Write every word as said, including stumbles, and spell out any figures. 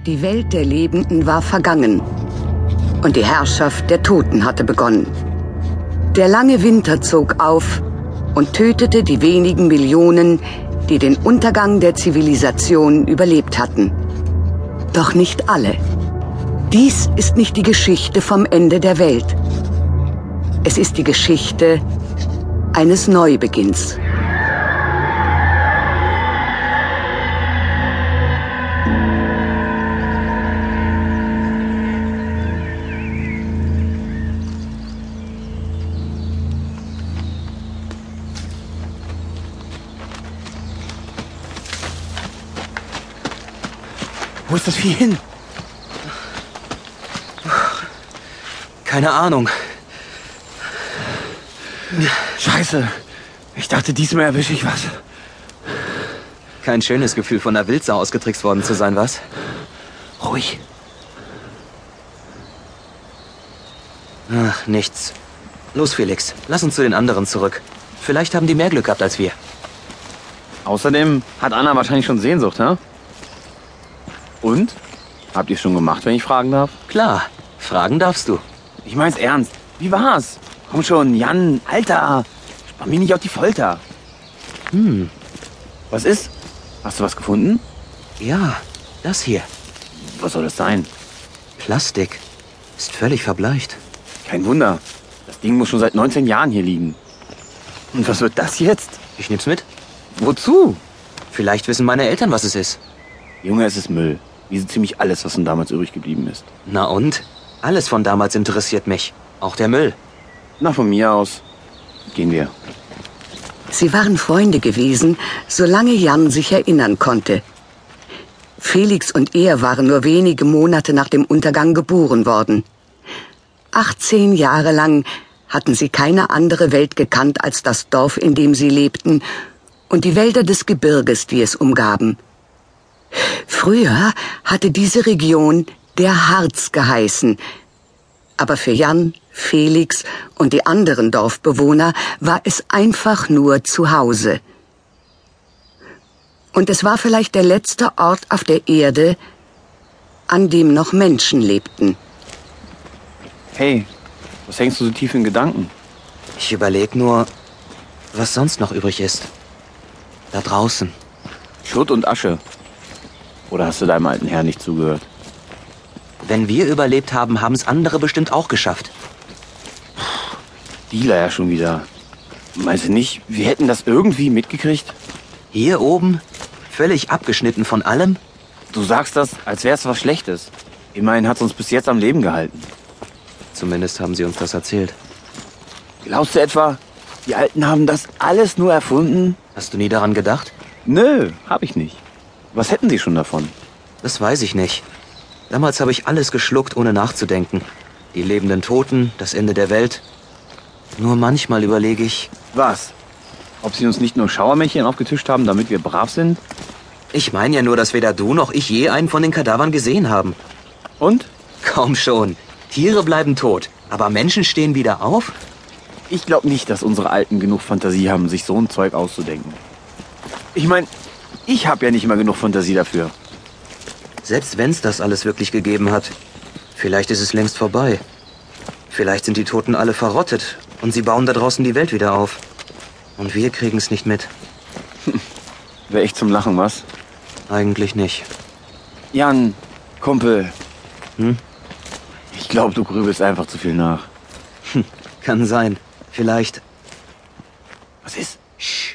Die Welt der Lebenden war vergangen und die Herrschaft der Toten hatte begonnen. Der lange Winter zog auf und tötete die wenigen Millionen, die den Untergang der Zivilisation überlebt hatten. Doch nicht alle. Dies ist nicht die Geschichte vom Ende der Welt. Es ist die Geschichte eines Neubeginns. Wo ist das Vieh hin? Keine Ahnung. Scheiße. Ich dachte, diesmal erwische ich was. Kein schönes Gefühl, von der Wildsau ausgetrickst worden zu sein, was? Ruhig. Ach, nichts. Los, Felix. Lass uns zu den anderen zurück. Vielleicht haben die mehr Glück gehabt als wir. Außerdem hat Anna wahrscheinlich schon Sehnsucht, hä? Und? Habt ihr es schon gemacht, wenn ich fragen darf? Klar. Fragen darfst du. Ich mein's ernst. Wie war's? Komm schon, Jan, Alter. Spann mich nicht auf die Folter. Hm. Was ist? Hast du was gefunden? Ja, das hier. Was soll das sein? Plastik. Ist völlig verbleicht. Kein Wunder. Das Ding muss schon seit neunzehn Jahren hier liegen. Und was wird das jetzt? Ich nehm's mit. Wozu? Vielleicht wissen meine Eltern, was es ist. Junge, es ist Müll. Wie so ziemlich alles, was von damals übrig geblieben ist. Na und? Alles von damals interessiert mich. Auch der Müll. Na, von mir aus. Gehen wir. Sie waren Freunde gewesen, solange Jan sich erinnern konnte. Felix und er waren nur wenige Monate nach dem Untergang geboren worden. achtzehn Jahre lang hatten sie keine andere Welt gekannt als das Dorf, in dem sie lebten, und die Wälder des Gebirges, die es umgaben. Früher hatte diese Region der Harz geheißen, aber für Jan, Felix und die anderen Dorfbewohner war es einfach nur zu Hause. Und es war vielleicht der letzte Ort auf der Erde, an dem noch Menschen lebten. Hey, was hängst du so tief in Gedanken? Ich überleg nur, was sonst noch übrig ist. Da draußen. Schutt und Asche. Oder hast du deinem alten Herrn nicht zugehört? Wenn wir überlebt haben, haben es andere bestimmt auch geschafft. Dealer ja schon wieder. Meinst du nicht, wir hätten das irgendwie mitgekriegt? Hier oben? Völlig abgeschnitten von allem? Du sagst das, als wäre es was Schlechtes. Immerhin hat es uns bis jetzt am Leben gehalten. Zumindest haben sie uns das erzählt. Glaubst du etwa, die Alten haben das alles nur erfunden? Hast du nie daran gedacht? Nö, hab ich nicht. Was hätten sie schon davon? Das weiß ich nicht. Damals habe ich alles geschluckt, ohne nachzudenken. Die lebenden Toten, das Ende der Welt. Nur manchmal überlege ich... Was? Ob sie uns nicht nur Schauermännchen aufgetischt haben, damit wir brav sind? Ich meine ja nur, dass weder du noch ich je einen von den Kadavern gesehen haben. Und? Komm schon. Tiere bleiben tot, aber Menschen stehen wieder auf? Ich glaube nicht, dass unsere Alten genug Fantasie haben, sich so ein Zeug auszudenken. Ich meine, ich habe ja nicht mal genug Fantasie dafür. Selbst wenn's das alles wirklich gegeben hat, vielleicht ist es längst vorbei. Vielleicht sind die Toten alle verrottet und sie bauen da draußen die Welt wieder auf. Und wir kriegen's nicht mit. Wäre echt zum Lachen, was? Eigentlich nicht. Jan, Kumpel. Hm? Ich glaube, du grübelst einfach zu viel nach. Hm, kann sein. Vielleicht. Was ist? Sch.